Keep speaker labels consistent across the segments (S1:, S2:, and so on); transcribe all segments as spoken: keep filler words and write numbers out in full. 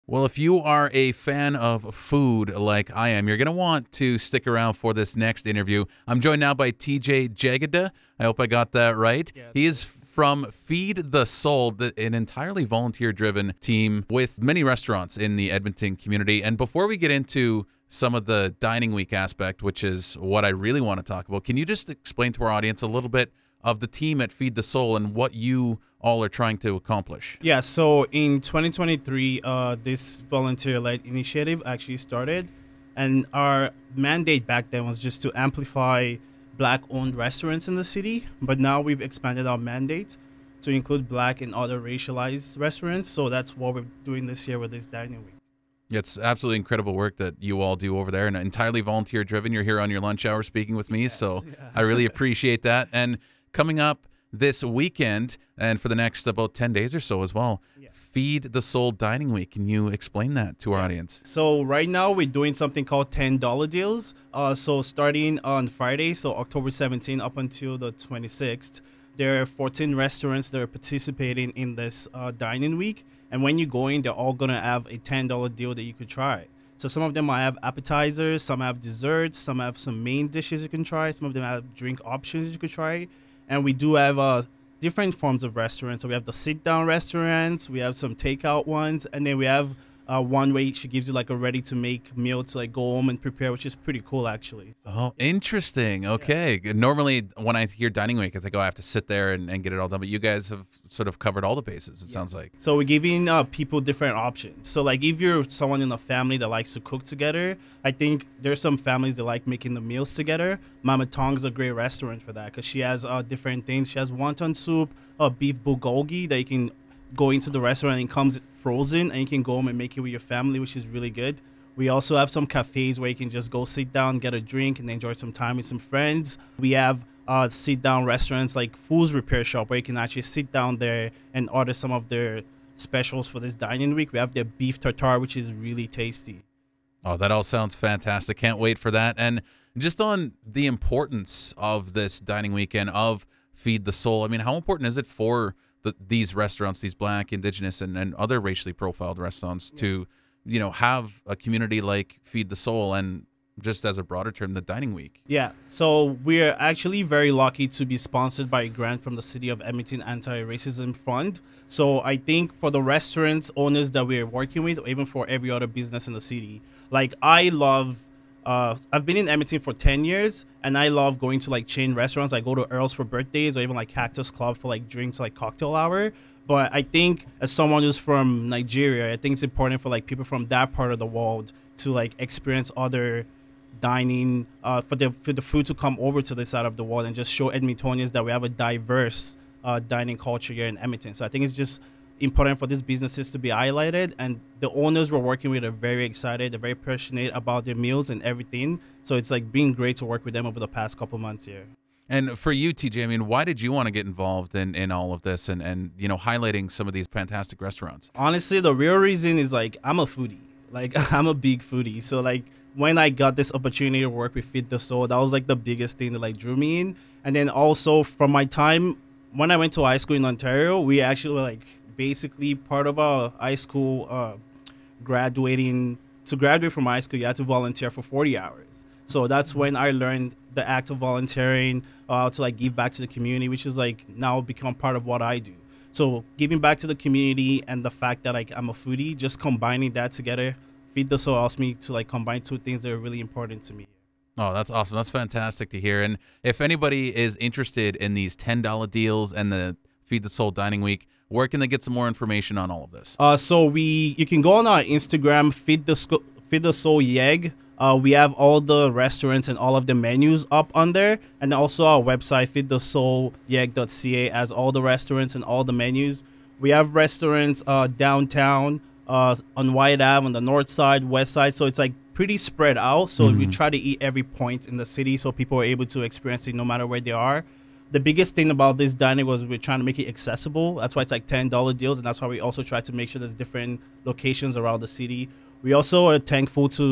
S1: Well, if you are a fan of food like I am, you're going to want to stick around for this next interview. I'm joined now by T J Jagada. I hope I got that right.
S2: Yeah,
S1: he is from Feed the Soul, an entirely volunteer-driven team with many restaurants in the Edmonton community. And before we get into some of the dining week aspect, which is what I really want to talk about, can you just explain to our audience a little bit of the team at Feed the Soul and what you all are trying to accomplish?
S2: Yeah, so in twenty twenty-three, uh, this volunteer-led initiative actually started, and our mandate back then was just to amplify Black-owned restaurants in the city, but now we've expanded our mandate to include Black and other racialized restaurants, so that's what we're doing this year with this dining week.
S1: It's absolutely incredible work that you all do over there, and entirely volunteer-driven. You're here on your lunch hour speaking with me,
S2: Yes,
S1: so
S2: yeah.
S1: I really appreciate that. And coming up this weekend and for the next about ten days or so as well,
S2: Yeah.
S1: Feed the Soul Dining Week. Can you explain that to our
S2: Yeah.
S1: audience?
S2: So right now we're doing something called ten dollar deals. Uh, so starting on Friday, so October seventeenth up until the twenty-sixth, there are fourteen restaurants that are participating in this uh, dining week. And when you go in, they're all going to have a ten dollar deal that you could try. So some of them might have appetizers, some have desserts, some have some main dishes you can try. Some of them have drink options you could try. And we do have uh, different forms of restaurants. So we have the sit-down restaurants, we have some takeout ones, and then we have uh, one where she gives you like a ready-to-make meal to like go home and prepare, which is pretty cool actually. So,
S1: Oh, interesting. Okay. Normally, when I hear dining week, I think, oh, I have to sit there and, and get it all done. But you guys have sort of covered all the bases, it
S2: yes.
S1: sounds like.
S2: So we're giving uh, people different options. So like if you're someone in a family that likes to cook together, I think there's some families that like making the meals together. Mama Tong's a great restaurant for that because she has uh, different things. She has wonton soup, uh, beef bulgogi that you can go into the restaurant and it comes frozen and you can go home and make it with your family, which is really good. We also have some cafes where you can just go sit down, get a drink, and enjoy some time with some friends. We have uh, sit-down restaurants like Food's Repair Shop where you can actually sit down there and order some of their specials for this dining week. We have their beef tartare, which is really tasty.
S1: Oh, that all sounds fantastic. Can't wait for that. And just on the importance of this dining weekend of Feed the Soul, I mean, how important is it for the, these restaurants, these Black, Indigenous, and, and other racially profiled restaurants
S2: Yeah.
S1: to, you know, have a community like Feed the Soul and just as a broader term, the dining week?
S2: Yeah, so we're actually very lucky to be sponsored by a grant from the City of Edmonton Anti-Racism Fund. So I think for the restaurants owners that we're working with, or even for every other business in the city, like I love, uh, I've been in Edmonton for ten years, and I love going to like chain restaurants. I go to Earl's for birthdays, or even like Cactus Club for like drinks, like cocktail hour. But I think as someone who's from Nigeria, I think it's important for like people from that part of the world to like experience other dining, uh, for the for the food to come over to this side of the world and just show Edmontonians that we have a diverse uh, dining culture here in Edmonton. So I think it's just important for these businesses to be highlighted, and the owners we're working with are very excited. They're very passionate about their meals and everything. So it's like been great to work with them over the past couple months here.
S1: And for you, T J, I mean, why did you want to get involved in, in all of this and, and, you know, highlighting some of these fantastic restaurants?
S2: Honestly, the real reason is like I'm a foodie. Like I'm a big foodie. So like when I got this opportunity to work with Feed the Soul, that was like the biggest thing that like drew me in. And then also from my time when I went to high school in Ontario, we actually were like basically part of our high school uh, graduating. To graduate from high school, you had to volunteer for forty hours. So that's when I learned the act of volunteering, uh, to like give back to the community, which is like now become part of what I do. So giving back to the community and the fact that like I'm a foodie, just combining that together, Feed the Soul allows me to like combine two things that are really important to me.
S1: Oh, that's awesome. That's fantastic to hear. And if anybody is interested in these ten dollar deals and the Feed the Soul Dining Week, where can they get some more information on all of this?
S2: Uh, so we you can go on our Instagram, Feed the Sco- Feed the Soul Yeg. Uh, we have all the restaurants and all of the menus up on there, and also our website, feed the soul yeg dot c a, has all the restaurants and all the menus. We have restaurants uh, downtown, uh, on White Ave, on the north side, west side, so it's like pretty spread out. So
S1: Mm-hmm.
S2: we try to eat every point in the city so people are able to experience it no matter where they are. The biggest thing about this dining was we're trying to make it accessible. That's why it's like ten dollar deals, and that's why we also try to make sure there's different locations around the city. We also are thankful to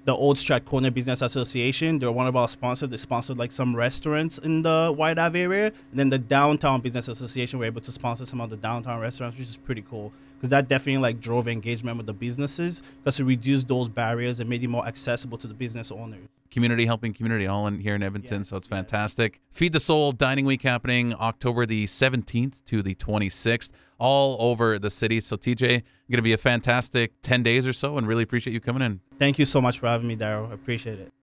S2: the Old Strathcona Business Association. They're one of our sponsors. They sponsored like some restaurants in the White Ave area. And then the Downtown Business Association were able to sponsor some of the downtown restaurants, which is pretty cool. Because that definitely like drove engagement with the businesses because it reduced those barriers and made it more accessible to the business owners.
S1: Community helping community, all in here in Edmonton,
S2: Yes,
S1: so it's
S2: yes.
S1: fantastic. Feed the Soul Dining Week happening October the seventeenth to the twenty-sixth, all over the city. So T J, going to be a fantastic ten days or so, and really appreciate you coming in.
S2: Thank you so much for having me, Daryl. I appreciate it.